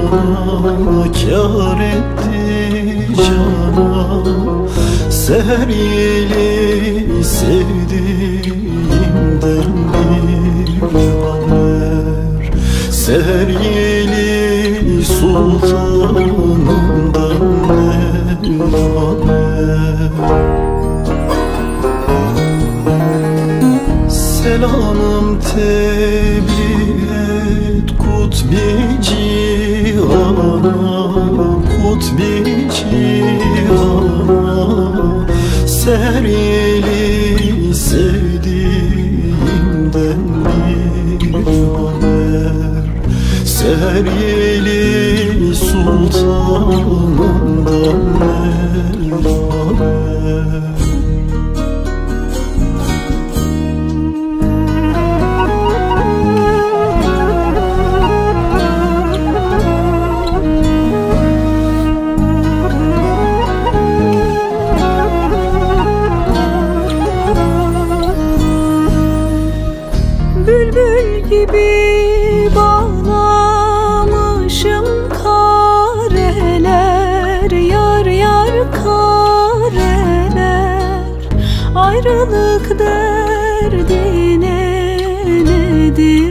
kâr etti cana. Seher yeli sevdiğimden bir haber, seher yeli sultanımdan bir haber. Selamım tebliğ et kutbi cihana, kutbi cihana. Seher yeli sevdiğimden bir haber, seher yeli sultanımdan bir haber. Bülbül gibi bağlamışım kareler, yar yar kareler. Ayrılık derdine nedir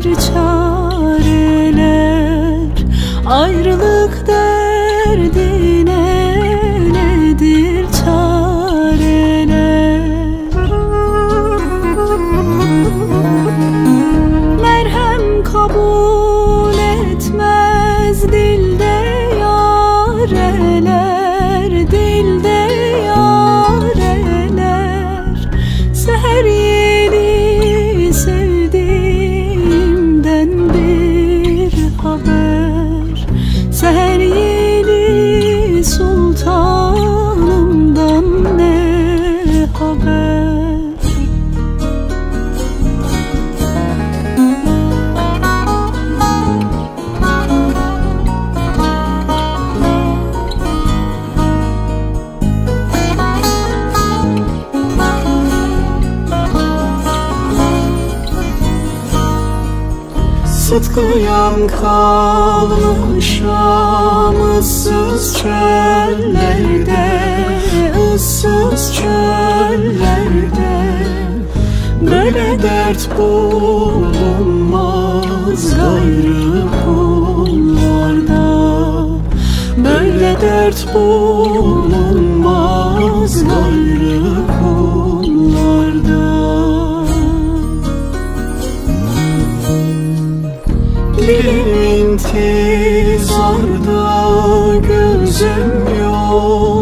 çareler, ayrılık derdine nedir çareler. Kabul etmez dilde yareler, dilde yareler. Seher yeli sevdiğimden bir haber, seher yeli sultanımdan ne haber. Sıtkıyan kalmışam ıssız çöllerde, ıssız çöllerde. Böyle dert bulunmaz gayrı kullarda, böyle dert bulunmaz gayrı kullarda. Dilim intizarda, gözüm yok